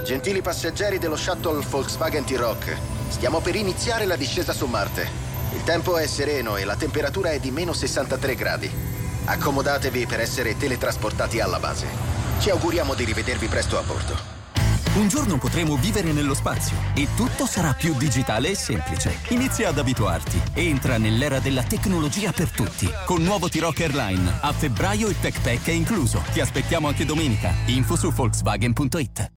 Gentili passeggeri dello shuttle Volkswagen T-Roc, stiamo per iniziare la discesa su Marte. Il tempo è sereno e la temperatura è di meno 63 gradi. Accomodatevi per essere teletrasportati alla base. Ci auguriamo di rivedervi presto a bordo. Un giorno potremo vivere nello spazio e tutto sarà più digitale e semplice. Inizia ad abituarti. Entra nell'era della tecnologia per tutti. Con nuovo T-Roc Airline. A febbraio il Tech Pack è incluso. Ti aspettiamo anche domenica. Info su Volkswagen.it.